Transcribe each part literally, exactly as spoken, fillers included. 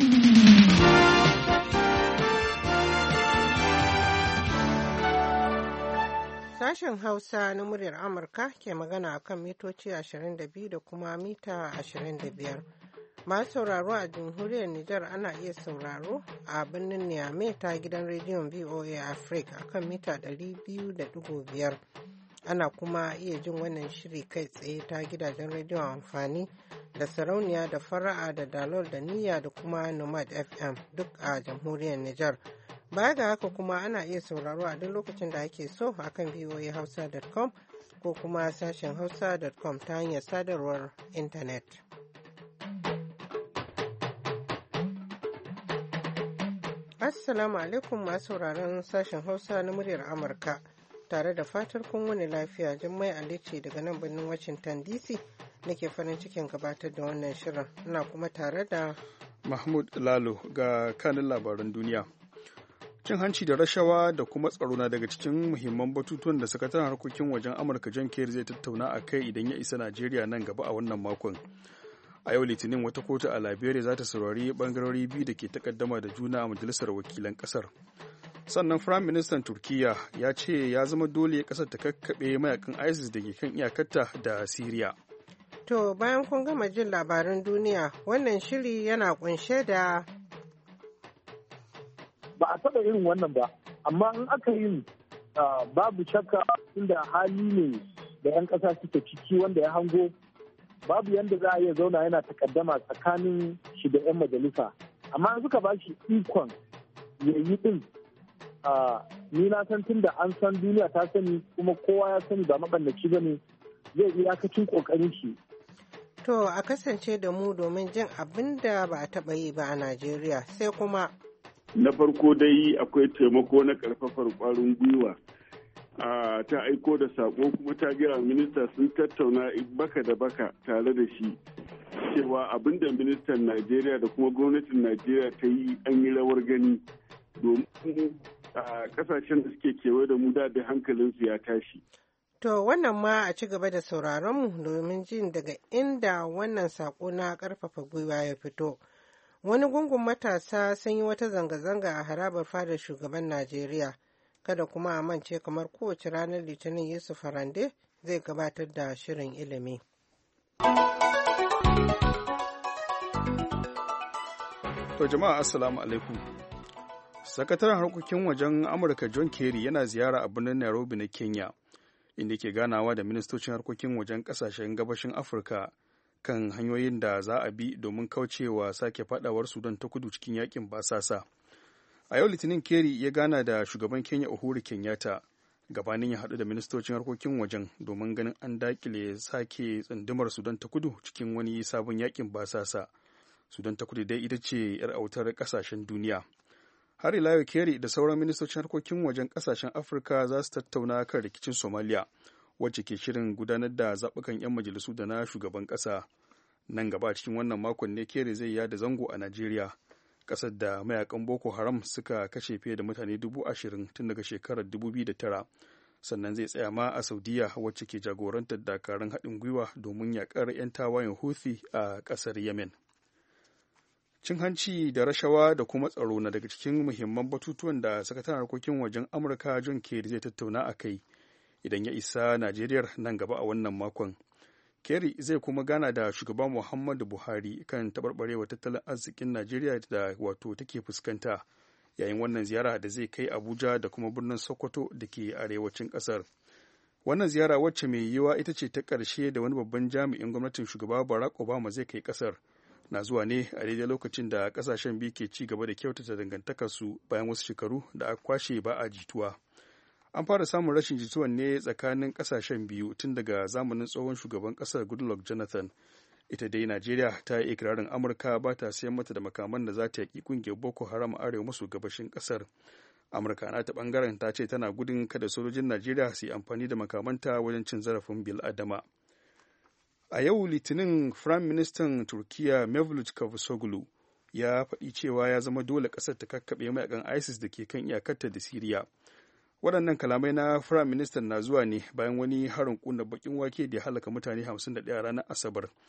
Sashen Hausa na muryar Amurka ke magana a kan mitoci ashirin da biyu da kuma mita ashirin da biyar. Masu sauraro a jamhuriyar Nijar ana iya sauraro a birnin Niamey ta gidan rediyon V O A Africa a kan mita ɗari biyu da ɗigo biyar. Ana kuma iya jin wannan shiri kai tsaye ta gidajen rediyon amfani da sarauniya da fara'a da dalol da niyya da kuma nomad F M duk a jamhuriyar Nijar. Baya ga haka kuma ana iya sauraro a duk lokacin da ake so a kan voa hausa dot com ko kuma sashen hausa dot com ta hanyar sadarwar intanet. Assalamu alaikum masu sauraron sashen Hausa na muryar Amurka. Tare da fatar kun wani lafiya, Jummai Ali ce daga nan birnin Washington D C nake farin cikin gabatar da wannan shirin. Ina kuma tare da Mahmud Lalo ga kanin labaran duniya. Cin hanci da rashawa da kuma tsaro na daga cikin muhimman batutuwan da sakataren harkokin wajen Amurka John Kerry zai tattauna a kai idan ya isa Najeriya nan gaba a wannan makon. A yau Litinin wata kotu a Liberia za ta saurari bangarori biyu da ke takaddama da juna a majalisar wakilan kasar. Sannan Firayim Ministan Turkiyya ya ce ya zama dole kasar ta kakkaɓe mayakan ISIS da ke kan iyakarta da Siriya. To bayan kun gama jin labaran duniya, wannan shiri yana kunshe da ba a taɓa irin wannan ba, amma in aka yi babu shakka inda hali ne da 'yan ƙasa suke ciki wanda ya hango babu yadda za a iya zauna yana takaddama tsakanin shi da 'yan majalisa, amma in suka ba shi ikon ya yi ɗin ni na san tun da an san duniya ta sani kuma kowa ya sani ba maɓannaci ba ne zai iyakacin ƙoƙarin shi. To a kasance da mu domin jin abin da ba a taɓa yi ba a Najeriya sai kuma na farko dai akwai taimako na karfafar kwarin gwiwa ta aiko da sako kuma ta gaya minista sun tattauna baka da baka tare da shi cewa abinda ministan Najeriya da kuma gwamnatin Najeriya ta yi an yi rawar gani domin kasashen da suke kewaye da mu da hankalinsu ya tashi. To wannan ma a ci gaba da sauraron mu domin jin daga inda wannan sako na karfafa gwiwa ya fito. Wani gungun matasa sun yi wata zanga-zanga a harabar fadar shugaban Najeriya. Kada kuma a mance kamar kowace ranar Litinin Yusuf Harande zai gabatar da shirin ilimi. To jama'a assalamu alaikum. Sakataren harkokin wajen Amurka John Kerry yana ziyara a birnin Nairobi na Kenya, inda ke ganawa da ministocin harkokin wajen kasashen gabashin Afirka kan hanyoyin da za a bi domin kaucewa sake fadawar Sudan ta kudu cikin yakin basasa. A yau Litinin Kerry ya gana da shugaban Kenya Uhuru Kenyatta gabanin ya haɗu da ministocin harkokin wajen domin ganin an dakile sake tsundumar Sudan ta kudu cikin wani sabon yakin basasa. Sudan ta kudu dai ita ce 'yar autar ƙasashen duniya. Har ila yau Kerry da sauran ministocin harkokin wajen ƙasashen Afirka za su tattauna kan rikicin Somalia, wacce ke shirin gudanar da zaɓukan 'yan majalisu da na shugaban ƙasa. Nan gaba cikin wannan makon ne Kerry zai yada zango a Najeriya, ƙasar da mayakan Boko Haram suka kashe fiye da mutane dubu ashirin tun daga shekarar dubu biyu da tara. Sannan zai tsaya ma a Saudiya, wacce ke jagorantar dakarun haɗin gwiwa domin yaƙar 'yan tawayen Houthi a ƙasar Yemen. Cin hanci da rashawa da kuma tsaro na daga cikin muhimman batutuwan da sakataren harkokin wajen Amurka John Kerry zai tattauna a kai idan ya isa Najeriya nan gaba a wannan makon. Kerry zai kuma gana da shugaban Muhammadu Buhari kan taɓarɓarewa tattalin arzikin Najeriya da wato take fuskanta yayin wannan ziyara da zai kai Abuja da kuma birnin Sokoto da ke arewacin ƙasar. Wannan ziyara wacce mai yiwuwa ita ce ta ƙarshe da wani babban jami'in gwamnatin shugaba Barack Obama zai kai ƙasar na zuwa ne a daidai lokacin da ƙasashen biyu ke ci gaba da kyautata dangantakarsu bayan wasu shekaru da aka kwashe ba a jituwa. An fara samun rashin jituwan ne tsakanin kasashen biyu tun daga zamanin tsohon shugaban kasar Goodluck Jonathan. Ita dai Najeriya ta yi ikirarin Amurka ba ta sayan mata da makaman da za ta yaƙi ƙungiyar Boko Haram a arewa maso gabashin kasar. Amurka na ta ɓangaren ta ce tana gudun kada sojojin Najeriya su yi amfani da makamanta wajen cin zarafin bil'adama. A yau Litinin Firayim Ministan Turkiyya Mevlut Cavusoglu ya faɗi cewa ya zama dole ƙasar ta kakkaɓe mayakan ISIS da ke kan iyakarta da Siriya. Waɗannan kalamai na Firayim Ministan na zuwa ne bayan wani harin ƙuna bakin wake da ya halaka mutane hamsin da ɗaya ranar Asabar,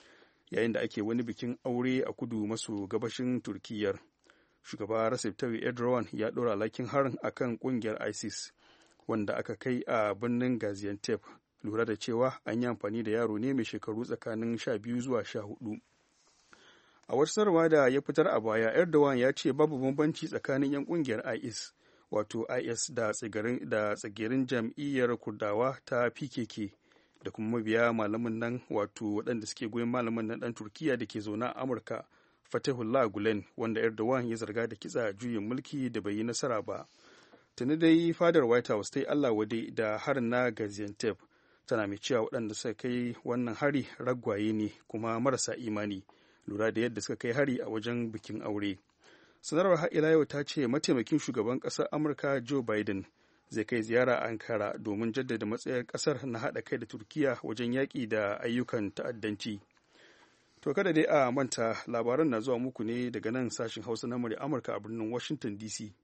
yayin da ake wani bikin aure a kudu maso gabashin Turkiyyar. Shugaba Recep Tayyip Erdogan ya ɗora alhakin harin akan ƙungiyar ISIS wanda aka kai a birnin Gaziantep, lura da cewa an yi amfani da yaro ne mai shekaru tsakanin sha biyu zuwa sha hudu. A wata sanarwa da ya fitar a baya, Erdogan ya ce babu bambanci tsakanin 'yan ƙungiyar I S wato I S da tsagerin jam'iyyar Kurdawa ta P K K da kuma mabiya malamin nan wato waɗanda suke goyon malamin nan ɗan Turkiyya da ke zaune a Amurka, Fethullah Gulen, wanda Erdogan ya zarga da kitsa juyin mulki da bai yi nasara ba. Tuni dai fadar White House ta yi Allah wade da harin na Gaziantep, tana mai cewa waɗanda suka kai wannan hari ragwaye ne kuma marasa imani, lura da yadda suka kai hari a wajen bikin aure. Sanarwar har ila yau ta ce mataimakin shugaban ƙasar Amurka Joe Biden zai kai ziyara a Ankara domin jaddada matsayar ƙasar na haɗa kai da Turkiya wajen yaƙi da ayyukan ta'addanci. To kada dai a manta, labaran na zuwa muku ne daga nan sashen Hausa na murya Amurka a birnin Washington D C.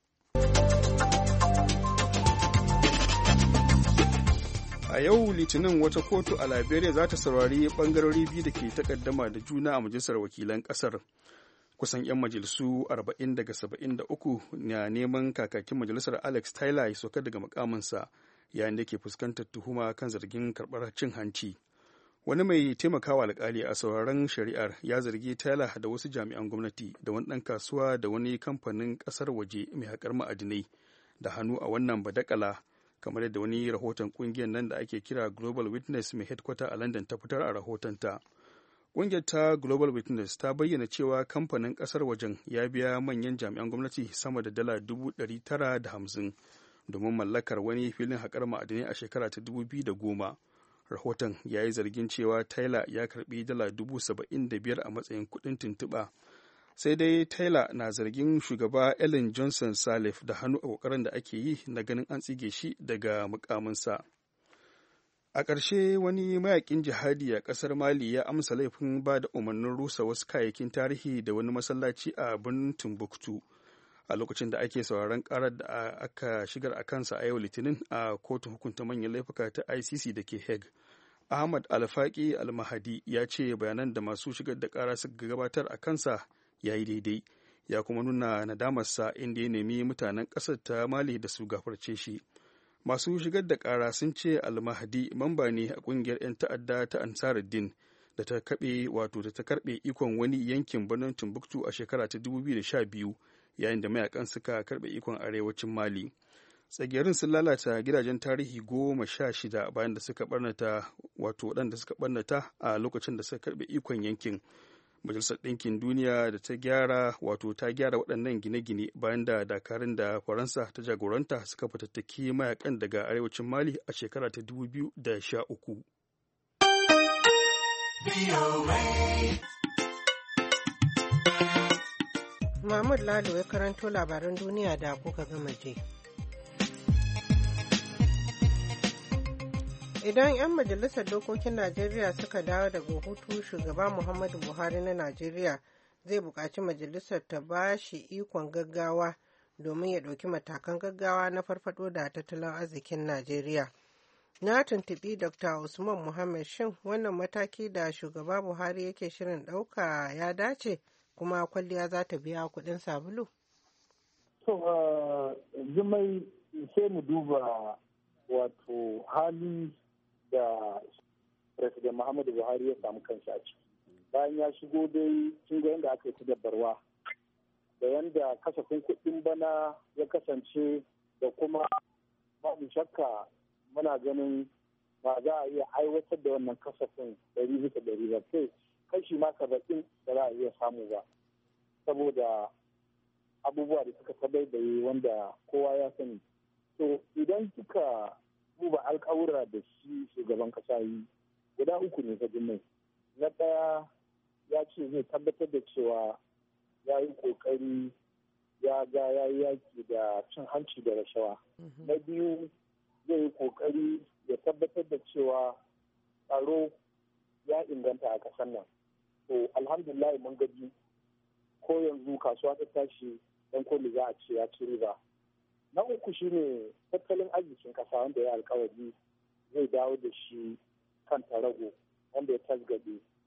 A yau Litinin wata kotu a Liberia za ta saurari bangarori biyu da ke takaddama da juna a majalisar wakilan kasar. Kusan 'yan majalisu arba'in daga saba'in da uku na neman kakakin majalisar Alex Tyler ya sauka daga mukaminsa yayin da ke fuskantar tuhuma kan zargin karɓar cin hanci. Wani mai taimakawa alkali a sauraron shari'ar ya zargi Tyler da wasu jami'an gwamnati da wani ɗan kasuwa da wani kamfanin ƙasar waje mai haƙar ma'adinai da hannu a wannan badakala, kamar yadda wani rahoton kungiyar nan da ake kira Global Witness mai headquarter a London ta fitar a rahotonta. Kungiyar ta Global Witness ta bayyana cewa kamfanin kasar wajen ya biya manyan jami'an gwamnati sama da dala dubu ɗari tara da hamsin domin mallakar wani filin haƙar ma'adinai a shekara ta dubu biyu da goma. Rahoton ya yi zargin cewa Tyler ya karbi dala dubu saba'in da biyar a matsayin kuɗin tuntuɓa. Sai dai Tyler na zargin shugaba Ellen Johnson Sirleaf da hannu a kokarin da ake yi na ganin an tsige shi daga mukaminsa. A ƙarshe, wani mayakin jihadi a ƙasar Mali ya amsa laifin ba da umarnin rusa wasu kayayyakin tarihi da wani masallaci a birnin Timbuktu a lokacin da ake sauraron ƙarar da aka shigar a kansa a yau Litinin a kotun hukunta manyan laifuka ta I C C da ke Hague. Ahmad Alfaki Almahadi ya ce bayanan da masu shigar da ƙara suka gabatar a kansa ya yi daidai, ya kuma nuna nadamarsa inda ya nemi mutanen ƙasar ta Mali da su gafarce shi. Masu shigar da ƙara sun ce Almahdi mamba ne a ƙungiyar 'yan ta'adda ta Ansaruddin da ta kaɓe wato da ta karɓe ikon wani yankin birnin Timbuktu a shekara ta dubu biyu da sha biyu yayin da mayakan suka karɓe ikon arewacin Mali. Tsagerin sun lalata gidajen tarihi goma sha shida bayan da suka barnata wato waɗanda suka barnata a lokacin da suka karɓe ikon yankin. Majalisar Ɗinkin Duniya da ta gyara wato ta gyara waɗannan gine-gine bayan da dakarun da Faransa ta jagoranta suka fatattaki mayakan daga arewacin Mali a shekara ta dubu biyu da sha uku. Mahmud Lalo ya karanto labaran duniya da kuka gama je. Idan 'yan majalisar dokokin Najeriya suka dawo daga hutu, shugaba Muhammadu Buhari na Najeriya zai buƙaci majalisar ta ba shi ikon gaggawa domin ya ɗauki matakan gaggawa na farfado da tattalin arzikin Najeriya. Na tuntuɓi Dokta Usman Muhammad, shin wannan mataki da shugaba Buhari yake shirin ɗauka ya dace kuma kwalliya za ta biya kuɗin sabulu? To, Jumai, sai mu duba wato hali da President Muhammadu Buhari ya samu kanshi a ciki. Bayan ya shigo dai sun ga yadda aka yi ta dabbarwa da yadda kasafin kuɗin bana ya kasance da kuma babu shakka muna ganin ba za a iya aiwatar da wannan kasafin ɗari bisa ɗari ba, sai kashi ma saba'in da za a iya samu ba saboda abubuwa da suka tabaibaye wanda kowa ya sani. To idan kika duba alkawura da shi shugaban kasa yi guda uku ne ta jinnai. Na ɗaya ya ce zai tabbatar da cewa ya yi ƙoƙari ya ga ya yi yaki da cin hanci da rashawa. Na biyu zai yi ƙoƙari ya tabbatar da cewa tsaro ya inganta a ƙasar nan. To alhamdulillah mun gaji ko yanzu kasuwa ta tashi dan koli za a ce ya ci riba. Na uku shine tattalin arzikin kasa wanda ya alkawari zai dawo da shi kan tarago wanda ya tasgade.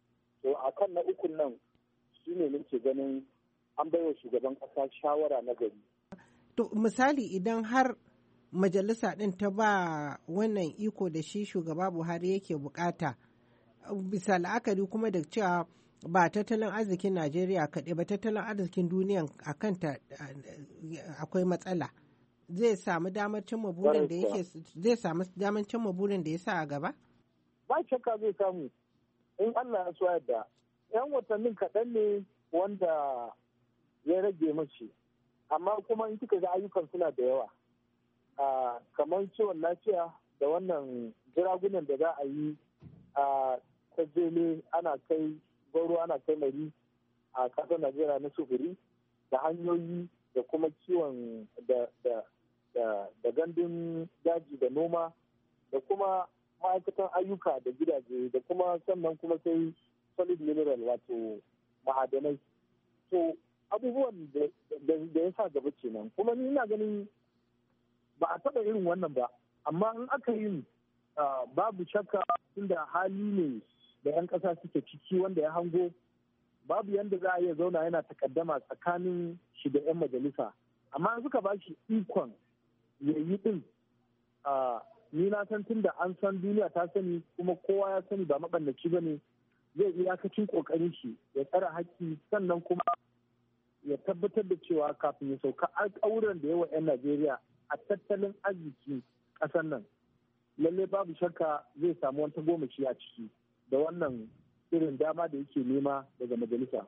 to a kan na ukun nan shi ne nake ganin an baiwa shugaban ƙasa shawara na gari. To misali idan har majalisa ɗin ta ba wannan iko da shi shugaba Buhari yake bukata, bisa la'akari kuma da cewa ba tattalin arzikin Najeriya kaɗai ba tattalin arzikin duniya a kanta akwai matsala. Zai samu damar cimma burin da yake zai samu damar cimma burin da ya sa a gaba? Ba shakka zai samu in Allah ya so yadda. Yan watannin kaɗan ne wanda ya rage mace, amma kuma in kika ga ayyukan suna da yawa. Kamar ciwon lafiya da wannan jiragunan da za a yi a tajele ana kai goro ana kai mari a ƙasar Najeriya na sufuri da hanyoyi da kuma kiwon da da gandun daji da noma da kuma ma'aikatan ayyuka da gidaje da kuma sannan kuma sai solid mineral wato ma'adanai. So abubuwan da ya sa gaba kenan kuma ni ina ganin ba a taɓa irin wannan ba, amma in aka yi babu shakka tunda hali ne da 'yan ƙasa suke ciki wanda ya hango babu yadda za a iya zauna yana takaddama tsakanin shi da 'yan majalisa, amma suka ba shi ikon ya yi ɗin ni na san tun da an san duniya ta sani kuma kowa ya sani ba maɓannaci ba ne, zai iyakacin ƙoƙarin shi ya tsara haƙƙi sannan kuma ya tabbatar da cewa kafin ya sauka alƙawuran da yawa 'yan Najeriya a tattalin arziki ƙasar nan lallai babu shakka zai samu wata gomashi a ciki da wannan irin dama da yake nema daga majalisa.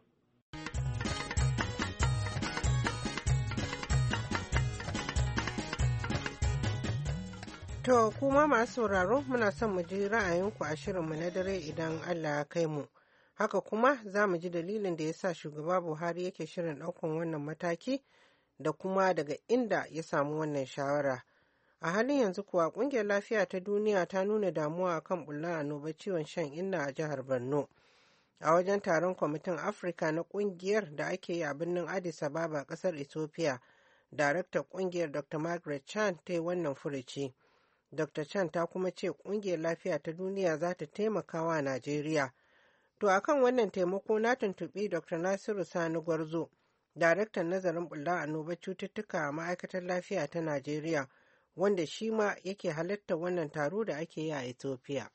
To kuma masu sauraro muna son mu ji ra'ayinku a shirinmu na dare idan Allah ya kai mu. Haka kuma za mu ji dalilin da ya sa shugaba Buhari yake shirin ɗaukan wannan mataki da kuma daga inda ya samu wannan shawara. A halin yanzu kuwa ƙungiyar lafiya ta duniya ta nuna damuwa kan bullar annobar ciwon shan inna a jihar Borno. A wajen taron kwamitin Afirka na ƙungiyar da ake yi a birnin Addis Ababa ƙasar Ethiopia, daraktar ƙungiyar Doctor Margaret Chan ta yi wannan furuci. Doctor Chan ta kuma ce ƙungiyar lafiya ta duniya za ta taimaka wa Najeriya. To akan wannan taimako na tuntuɓi Doctor Nasiru Sani Gwarzo, daraktan nazarin bulla annobar cututtuka a ma'aikatar lafiya ta Najeriya, wanda shi ma yake halartar wannan taro da ake yi a Ethiopia.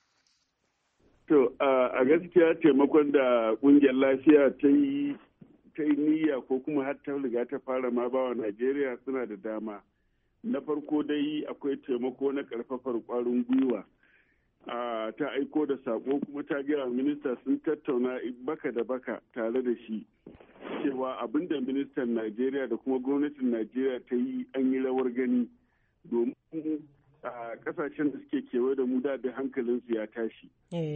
To a gaskiya taimakon da ƙungiyar lafiya ta yi ta yi niyya ko kuma har ta riga ta fara ma bawa Najeriya suna da dama. Na farko dai akwai taimako na karfafar kwarin gwiwa. Ta aiko da sako kuma ta gaya minista sun tattauna baka da baka tare da shi cewa abinda ministan Najeriya da kuma gwamnatin Najeriya ta yi an yi rawar gani domin kasashen da suke kewaye da mu da hankalinsu ya tashi.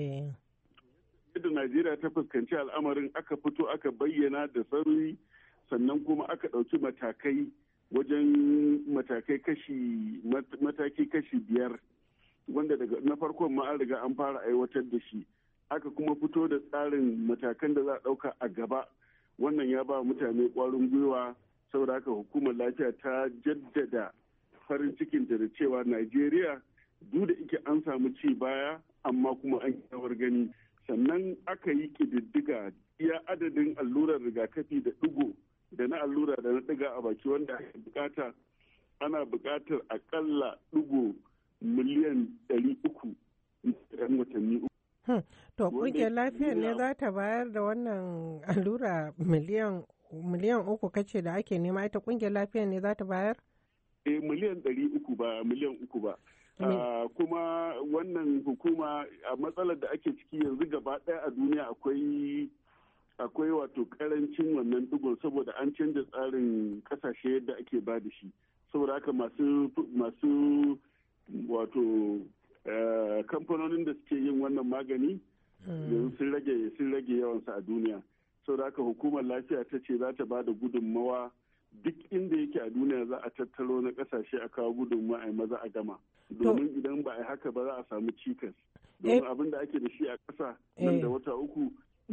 Yadda Najeriya ta fuskanci al'amarin aka fito aka bayyana da sarari sannan kuma aka ɗauki matakai wajen matakai kashi mataki kashi biyar wanda daga na farkon ma an riga an fara aiwatar da shi aka kuma fito da tsarin matakan da za a ɗauka a gaba wannan ya ba mutane ƙwarin gwiwa saboda haka hukumar lafiya ta jaddada farin cikin da cewa Najeriya duk da ike an samu ci baya amma kuma an yi gani sannan aka yi ƙididdiga iya adadin allurar rigakafi da ɗigo da na allura da na ɗiga a baki wanda ake bukata ana bukatar akalla ɗigo miliyan ɗari uku ɗan watanni uku. To ƙungiyar lafiyar ne za ta bayar da wannan allura miliyan miliyan uku kace da ake nema ita ƙungiyar lafiyar ne za ta bayar? Eh miliyan ɗari uku ba miliyan uku ba. Uh, kuma wannan hukuma a matsalar da ake ciki yanzu gaba ɗaya a duniya akwai akwai wato karancin wannan digon saboda an canza tsarin kasashe yadda ake ba da shi saboda haka masu masu wato uh, kamfanonin da suke yin wannan magani yanzu sun rage sun rage yawansa a duniya saboda haka hukumar lafiya ta ce za ta ba da gudunmawa duk inda yake a duniya za a tattaro na kasashe a kawo gudunmawa a maza a gama domin idan ba a haka ba za a samu cikas domin abin da ake da shi a ƙasa nan da wata uku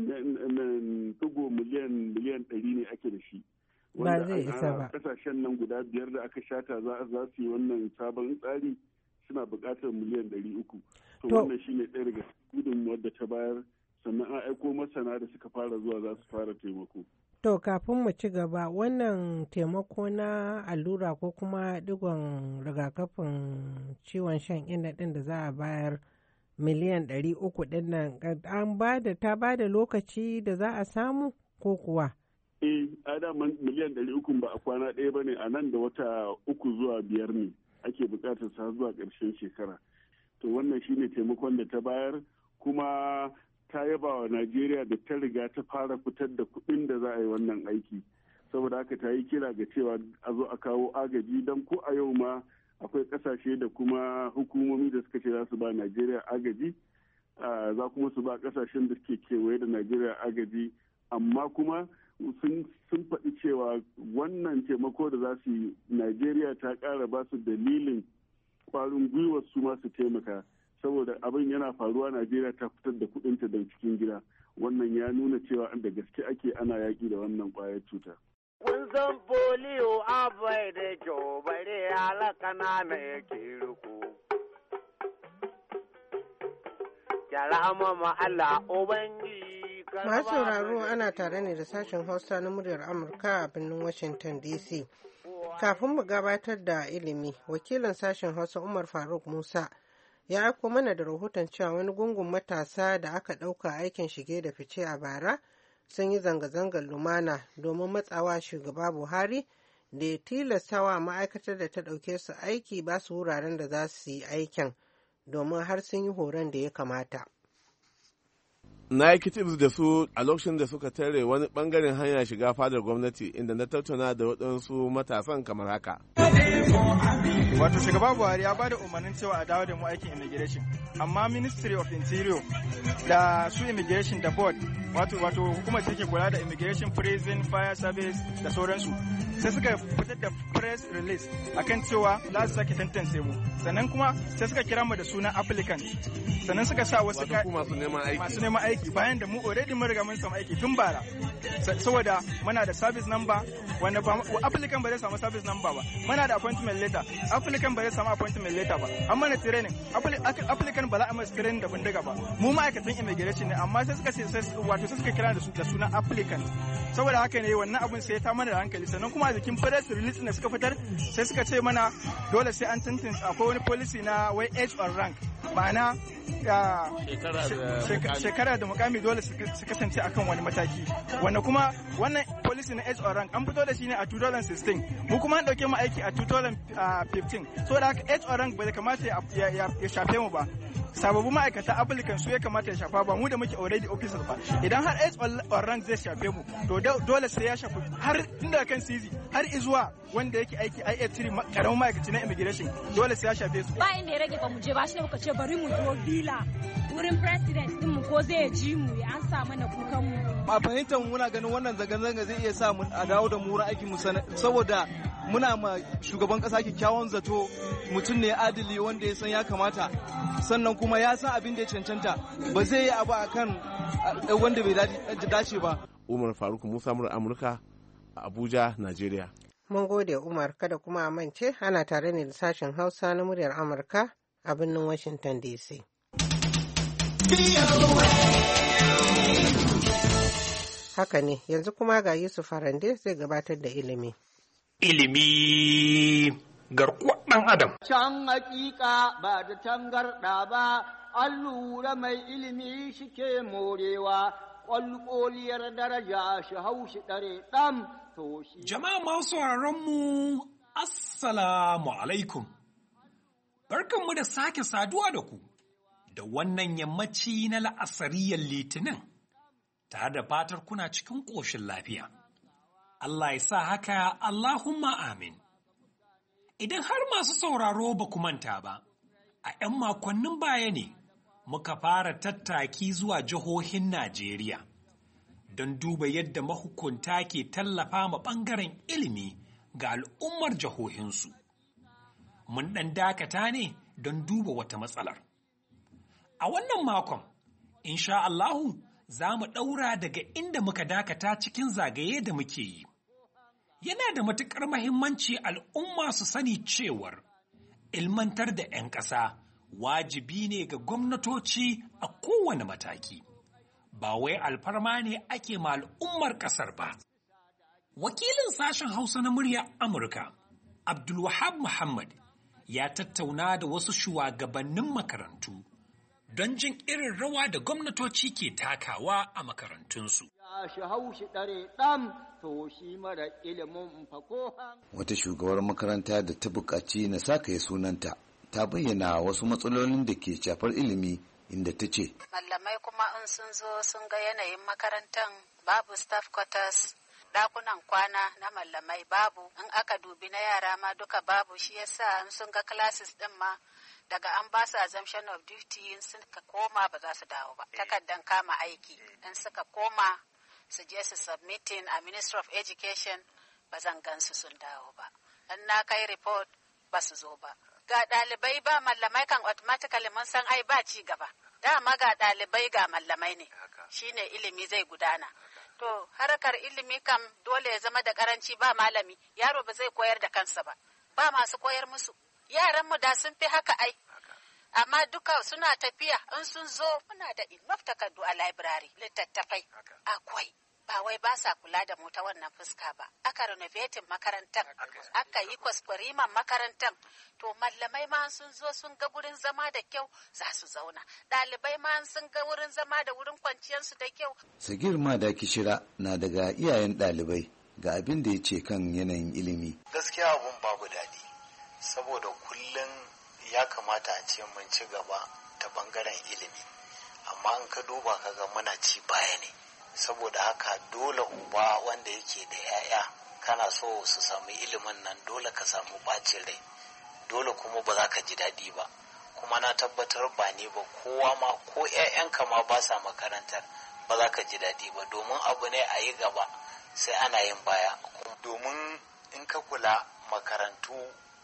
dugo miliyan miliyan ɗari ne ake da shi ba zai isa ba kasashen nan guda biyar da aka shata za su yi wannan sabon tsari suna buƙatar miliyan ɗari uku to wannan shine ɗaya daga gudunmuwar da ta bayar sannan an aiko masana da suka fara zuwa za su fara taimako. To kafin mu ci gaba, wannan taimako na allura ko kuma digon rigakafin ciwon shan inna ɗin da za a bayar miliyan ɗari uku ɗin nan an bada ta bada lokaci da za a samu ko kuwa? Eh, adaman miliyan ɗari uku ba a kwana ɗaya ba ne, a nan da wata uku zuwa biyar ne ake buƙatar sa zuwa ƙarshen shekara. To wannan shine taimakon da ta bayar, kuma ta yaba wa Najeriya da ta riga ta fara fitar da kuɗin da za a yi wannan aiki. Saboda haka ta yi kira ga cewa a zo a kawo agaji, don ko a yau ma akwai ƙasashe da kuma hukumomi da suka ce za su ba Najeriya agaji, za kuma su ba ƙasashen da suke kewaye da Najeriya agaji, amma kuma sun faɗi cewa wannan taimako da za su yi Najeriya ta ƙara ba su dalilin ƙwarin gwiwar su ma su taimaka, saboda abin yana faruwa Najeriya ta fitar da kuɗinta daga cikin gida. Wannan ya nuna cewa da gaske ake ana yaƙi da wannan ƙwayar cuta. Kun san foliyo abai da kyau bare alaka na na yake ruku. Yara mama Allah Ubangi. Masu sauraro ana tare ne da sashen Hausa na muryar Amurka a birnin Washington D C. Kafin mu gabatar da ilimi, wakilin sashen Hausa Umar Faruk Musa ya aiko mana da rahoton cewa wani gungun matasa da aka ɗauka aikin shige da fice a bara sun yi zanga-zangar lumana domin matsawa shugaba Buhari da ya tilastawa ma'aikatar da ta ɗauke su aiki ba su wuraren da za su yi aikin domin har sun yi horon da ya kamata. Na yi kitibs da su a lokacin da suka tare wani bangaren hanya shiga fadar gwamnati inda na tattauna da waɗansu matasan kamar haka. Wato shugaba Buhari ya bada umarnin cewa a dawo da mu aikin immigration, amma Ministry of Interior da su immigration da board wato wato hukumar da take kula da immigration, prison, fire service da sauransu sai suka fitar da press release akan cewa za su sake tantance mu, sannan kuma sai suka kira mu da sunan applicant, sannan suka sa wasu masu neman aiki masu neman aiki bayan da mu already mun riga mun samu aiki tun bara, saboda muna da service number wanda ba applicant ba zai samu service number ba, muna da appointment letter, applicant ba zai samu appointment letter ba, an mana training, applicant ba za a masa training da bindiga ba, mu ma'aikatan immigration ne, amma sai suka ce wato sai suka kira da su da sunan applicant, saboda haka ne wannan abun sai ta mana da hankali. Sannan kuma a jikin press release da suka fitar sai suka ce mana dole sai an tantance akwai wani policy na wai age or rank, ma'ana shekara da mukami dole su kasance akan wani mataki, wanda kuma wannan policy na age or rank an fito da shi ne a two thousand sixteen, mu kuma an dauke mu aiki a two thousand fifteen, saboda haka age or rank bai kamata ya shafe mu ba, sababbin ma'aikata applicant su ya kamata ya shafa ba mu da muke already officers ba. Idan har age or rank zai shafe mu to dole sai ya shafi har inda kan C Z har izuwa wanda yake aiki I A three karamin ma'aikaci na immigration dole sai ya shafe su. Ba inda ya rage ba mu je ba, shi ne muka ce bari mu zo bila wurin president din mu ko zai ji mu ya ansa mana kukan mu. A fahimtar mu muna ganin wannan zanga-zanga zai iya sa mu a dawo da mu wurin aikin mu saboda muna ma shugaban kasa kyakkyawan zato, mutum ne adili wanda ya san ya kamata, sannan kuma ya san abin da ya cancanta, ba zai yi abu akan wanda bai dace ba. Umar Faruk Musa murar Amurka a Abuja, Najeriya. Mun gode Umar, kada kuma a mance ana tare ne da sashen Hausa na muryar Amurka a birnin Washington D C. Haka ne, yanzu kuma ga Yusuf Harande zai gabatar da ilimi. Ilimi garkuwar ɗan Adam. Can hakika ba da tangarɗa ba, an lura mai ilimi shi ke morewa, ƙwalƙoliyar daraja shi hau shi ɗare ɗan to shi. Jama'a masu mu Assalamu alaikum. Barkanmu da sake saduwa da ku, da wannan yammaci na la'asariyar Litinin, tare da fatar kuna cikin ƙoshin lafiya. Allah ya sa haka, Allahumma amin. Idan har masu sauraro ba ku manta ba, a ‘yan makonnin baya ne muka fara tattaki zuwa jihohin Najeriya don duba yadda mahukunta ke tallafa ma ɓangaren ilimi ga al'ummar jihohinsu. Mun ɗan dakata ne don duba wata matsalar. A wannan makon, insha Allahu, za mu ɗaura daga inda muka dakata cikin zagaye da muke yi. Yana da matuƙar mahimmanci al'umma su sani cewar ilmantar da ‘yan ƙasa wajibi ne ga gwamnatoci a kowane mataki, ba wai alfarma ne ake ma al'ummar ƙasar ba. Wakilin sashen Hausa na murya Amurka, Abdulwahab Muhammad, ya tattauna da wasu shugabannin makarantu don jin irin rawa da gwamnatoci ke takawa a makarantunsu. Wata shugabar makaranta da ta buƙaci na saka ya sunanta ta bayyana wasu matsalolin da ke shafar ilimi inda ta ce. Mallamai kuma in sun zo sun ga yanayin makarantar babu staff quarters, dakunan kwana na mallamai babu, in aka dubi na yara ma duka babu, shi yasa in sun ga classes din ma daga an ba su assumption of duty in suka koma ba za su dawo ba. Takardan kama aiki in suka koma su je su submitting a Ministry of Education ba zan gansu sun dawo ba. In na kai report ba su zo ba. Ga ɗalibai ba mallamai kan automatically mun san ai ba ci gaba. Dama ga ɗalibai ga mallamai ne. Shine ilimi zai gudana. To harkar ilimi kam dole ya zama da karanci ba malami. Yaro ba zai koyar da kansa ba. Ba masu koyar musu. Yaranmu da sun fi haka ai. Amma duka suna tafiya in sun zo muna da enough takardu a library, littattafai akwai. Ba wai ba sa kula da mu ta wannan fuska ba. Aka renovating makarantar, aka yi kwaskwariman makarantar. To mallamai ma sun zo sun ga wurin zama da kyau za su zauna. Ɗalibai ma sun ga wurin zama da wurin kwanciyarsu da kyau. Sagir Madaki Shira na daga iyayen ɗalibai ga abin da ya ce kan yanayin ilimi. Gaskiya abun babu daɗi, saboda kullum ya kamata a ce mun ci gaba ta bangaren ilimi. Amma in ka duba ka ga muna ci baya ne. Saboda haka dole uba wanda yake da yaya kana so su samu ilimin nan dole ka samu bacin rai, dole kuma ba za ka ji daɗi ba, kuma na tabbatar ba ne ba kowa ma ko 'ya'yanka ma ba sa makarantar ba za ka ji daɗi ba, domin abu ne a yi gaba sai ana yin baya. Domin in ka kula makarantu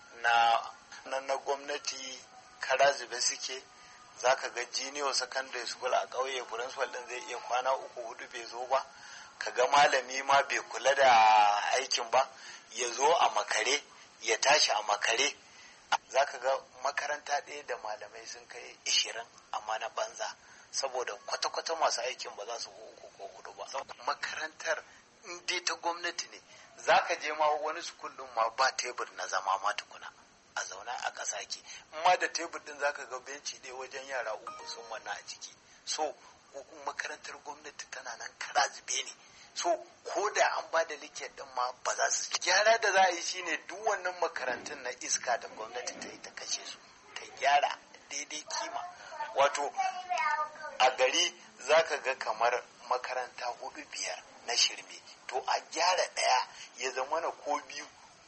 na na gwamnati kara zube suke, za ka ga junior secondary school a ƙauye principal ɗin zai iya kwana uku hudu bai zo ba, ka ga malami ma bai kula da aikin ba, ya zo a makare ya tashi a makare. Za ka ga makaranta ɗaya da malamai sun kai ishirin amma na banza, saboda kwata-kwata masu aikin ba za su uku ko hudu ba. Makarantar in dai ta gwamnati ne, za ka je ma wani sukul ɗin ma ba tebur na zama ma tukuna. A zauna a ƙasa ke, amma da tebur din zaka ga benci ɗaya wajen yara uku sun wannan a ciki. So makarantar gwamnati tana nan kara zube ne. So ko da an ba da likiyar din ma ba za su gyara da za a yi shine duk wannan makarantun na iska da gwamnati ta yi ta kashe su, ta gyara daidai kima. Wato a gari zaka ga kamar makaranta hudu biyar na shirme, to a gyara ɗaya ya zama na ko biyu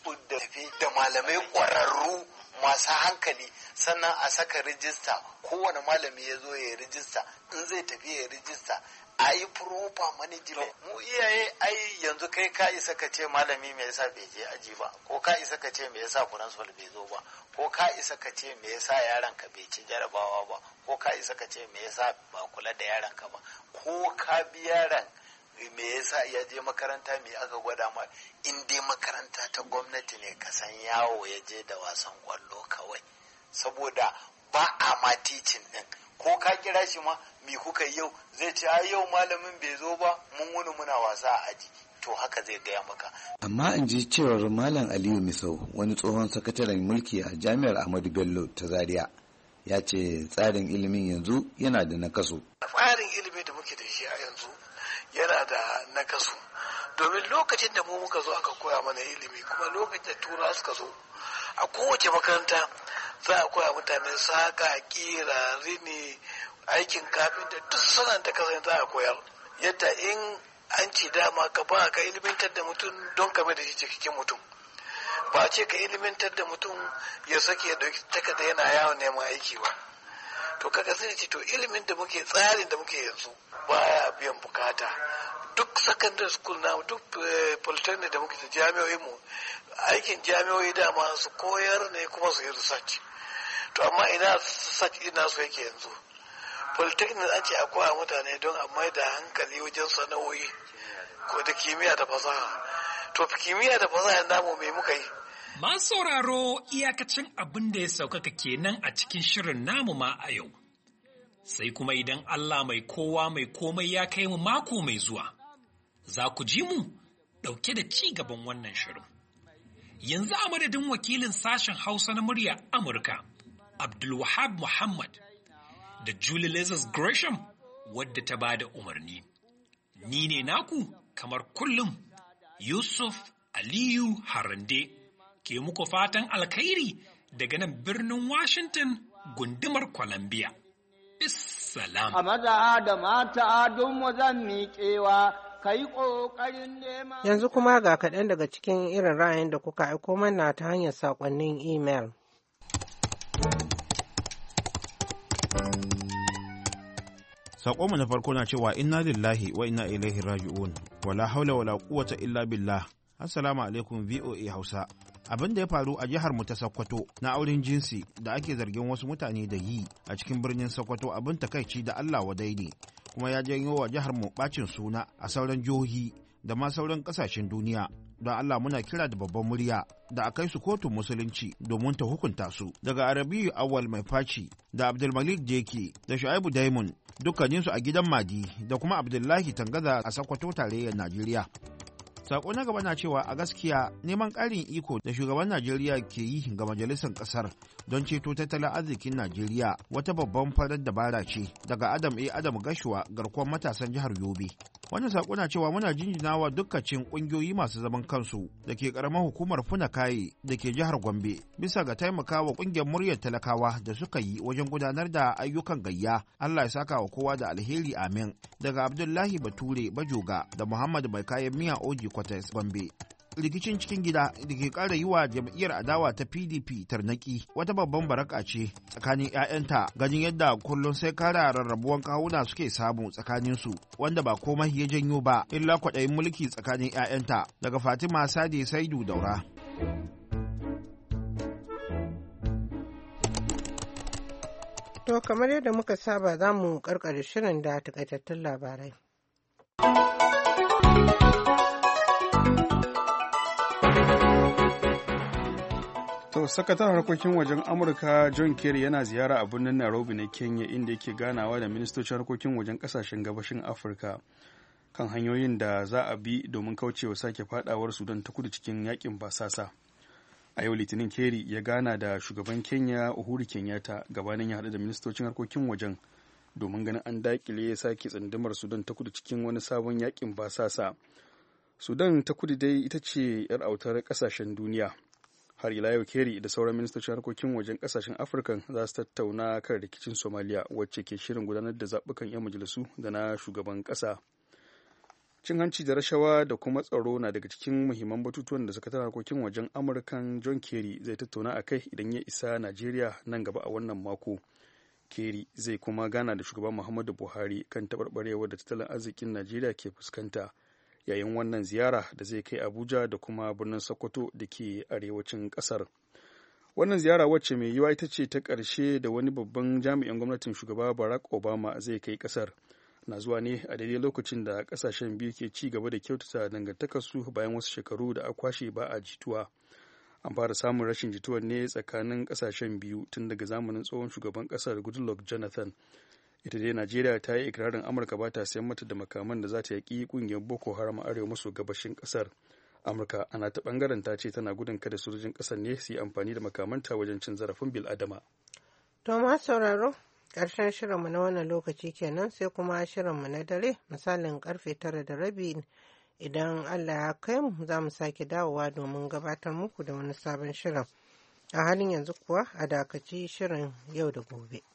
da malamai ƙwararru masu hankali, sannan a saka rijista, kowane malami ya zo ya rijista, in zai tafi ya rijista, a yi proper management. Mu iyaye ai yanzu kai ka isa ka ce malami me yasa bai je aji ba, ko ka isa ka ce me yasa principal bai zo ba, ko ka isa ka ce me yasa yaron ka bai ci jarabawa ba, ko ka isa ka ce me yasa ba kula da yaron ka ba, ko ka bi yaron me yasa ya je makaranta me aka gwada ma. In dai makaranta ta gwamnati ne ka san yawo ya je da wasan kwallo kawai, saboda ba a ma ticin din. Ko ka kira shi ma me kuka yau, zai ce ai yau malamin bai zo ba mun wuni muna wasa a aji, to haka zai gaya maka. Amma in ji cewar Malam Aliyu Misau, wani tsohon sakataren mulki a Jami'ar Ahmadu Bello ta Zaria, ya ce tsarin ilimin yanzu yana da nakasu. Tsarin ilimi da muke da shi a yanzu yana da nakasu, domin lokacin da mu muka zo aka koya mana ilimi, kuma lokacin da tura suka zo a kowace makaranta za a koya mutane saka, kira, rini, aikin kafin da duk sanan da ka za a koyar. Yadda in an ci dama ka ba ka ilimantar da mutum don kame da shi cikakken mutum, ba ce ka ilimantar da mutum ya sake ya dauki takarda yana yawon neman aiki ba. To kaga sai ce to ilimin da muke tsarin da muke yanzu baya biyan bukata. Duk secondary school na duk polytechnic da muke da jami'o'i mu, aikin jami'o'i dama su koyar ne kuma su yi research. To amma ina research ina su yake yanzu. Polytechnic an ce akwai mutane don a mai da hankali wajen sana'o'i ko da kimiyya da fasaha. To kimiyya da fasaha namu me muka yi? Masu sauraro iyakacin abin da ya saukaka kenan a cikin shirin namu ma a yau. sai kuma idan Allah mai kowa mai komai ya kai mu mako mai zuwa, za ku ji mu ɗauke da ci gaban wannan shirin. Yanzu a madadin wakilin sashen Hausa na murya Amurka, Abdulwahab Muhammad, da Julie Lazarus Gresham, wadda ta ba da umarni. Ni ne naku kamar kullum, Yusuf Aliyu Harande, ke muku fatan alkhairi daga nan birnin Washington, gundumar Columbia. Bissalam. A maza da mata don mu zan miƙewa, ka yi ƙoƙarin neman. Yanzu kuma ga kaɗan daga cikin irin ra'ayin da kuka aiko mana ta hanyar saƙonnin imel. Saƙonmu na farko na cewa inna lillahi wa inna ilaihi raji'un, wala haula wala quwwata illa billah. Assalamu alaikum V O A Hausa. Abin da ya faru a jihar mu ta Sokoto na auren jinsi da ake zargin wasu mutane da yi a cikin birnin Sokoto abin takaici da Allah wadai ne, kuma ya janyo wa jihar mu bacin suna a sauran jihohi da ma sauran kasashen duniya. Don Allah muna kira da babban murya da a kai su kotun musulunci domin ta hukunta su. Daga Arabiyu Awal Mai Faci da Abdulmalik Jeki da Shu'aibu Diamond, dukkaninsu a gidan Madi, da kuma Abdullahi Tangaza a Sokoto tarayyar Najeriya. Sako na gaba na cewa a gaskiya neman ƙarin iko da shugaban Najeriya ke yi ga majalisar ƙasar don ceto tattalin arzikin Najeriya wata babban farar dabara ce daga Adam A. Adam Gashuwa, garkuwar matasan jihar Yobe. Wannan sako na cewa muna jinjinawa dukkacin ƙungiyoyi masu zaman kansu da ke ƙaramar hukumar Funakaye da ke jihar Gombe bisa ga taimakawa ƙungiyar muryar talakawa da suka yi wajen gudanar da ayyukan gayya. Allah ya saka wa kowa da alheri, amin. Daga Abdullahi Bature Bajoga da Muhammad Mai Kayan Miya Oji Kwatas Gombe. Rikicin cikin gida da ke ƙara yi wa jam'iyyar adawa ta P D P tarnaki wata babban baraka ce tsakanin 'ya'yanta, ganin yadda kullum sai kara rarrabuwan kawuna suke samu tsakaninsu, wanda ba komai ya janyo ba illa kwaɗayin mulki tsakanin 'ya'yanta. Daga Fatima Sade Saidu Daura. To kamar yadda muka saba za mu karkare shirin da takaitattun labarai. To, sakataren harkokin wajen Amurka John Kerry yana ziyara a birnin Nairobi na Kenya, inda yake ganawa da ministocin harkokin wajen kasashen gabashin Afirka kan hanyoyin da za a bi domin kaucewa sake fadawar Sudan ta kudu cikin yakin basasa. A yau Litinin, Kerry ya gana da shugaban Kenya Uhuru Kenyatta gabanin ya haɗu da ministocin harkokin wajen domin ganin an dakile ya sake tsandamar Sudan ta kudu cikin wani sabon yakin basasa. Sudan ta kudu dai ita ce 'yar autar kasashen duniya. Har ila yau Kerry da sauran ministocin harkokin wajen kasashen Afirka za su tattauna kan rikicin Somalia, wacce ke shirin gudanar da zaɓukan 'yan majalisu da na shugaban ƙasa. Cin hanci da rashawa da kuma tsaro na daga cikin muhimman batutuwan da sakataren harkokin wajen Amurkan John Kerry zai tattauna a kai idan ya isa Najeriya nan gaba a wannan mako. Kerry zai kuma gana da shugaban Muhammadu Buhari kan taɓarɓarewar da tattalin arzikin Najeriya ke fuskanta yayin wannan ziyara da zai kai Abuja da kuma birnin Sokoto da ke arewacin ƙasar. Wannan ziyara wacce mai yiwa ita ce ta ƙarshe da wani babban jami'in gwamnatin shugaba Barack Obama zai kai ƙasar, na zuwa ne a daidai lokacin da ƙasashen biyu ke ci gaba da kyautata dangantakarsu bayan wasu shekaru da a kwashe ba a jituwa. An fara samun rashin jituwar ne tsakanin ƙasashen biyu tun daga zamanin tsohon shugaban ƙasar Goodluck Jonathan. Ita dai Najeriya ta yi ikirarin Amurka ba ta sayan mata da makaman da za ta yaƙi ƙungiyar Boko Haram a arewa maso gabashin ƙasar. Amurka ana ta ɓangaren ta ce tana gudun kada sojojin ƙasar ne su yi amfani da makamanta wajen cin zarafin bil'adama. To ma sauraro, ƙarshen shirinmu na wannan lokaci kenan, sai kuma shirinmu na dare misalin karfe tara da rabi idan Allah ya kai mu za mu sake dawowa domin gabatar muku da wani sabon shirin. A halin yanzu kuwa a dakaci shirin yau da gobe.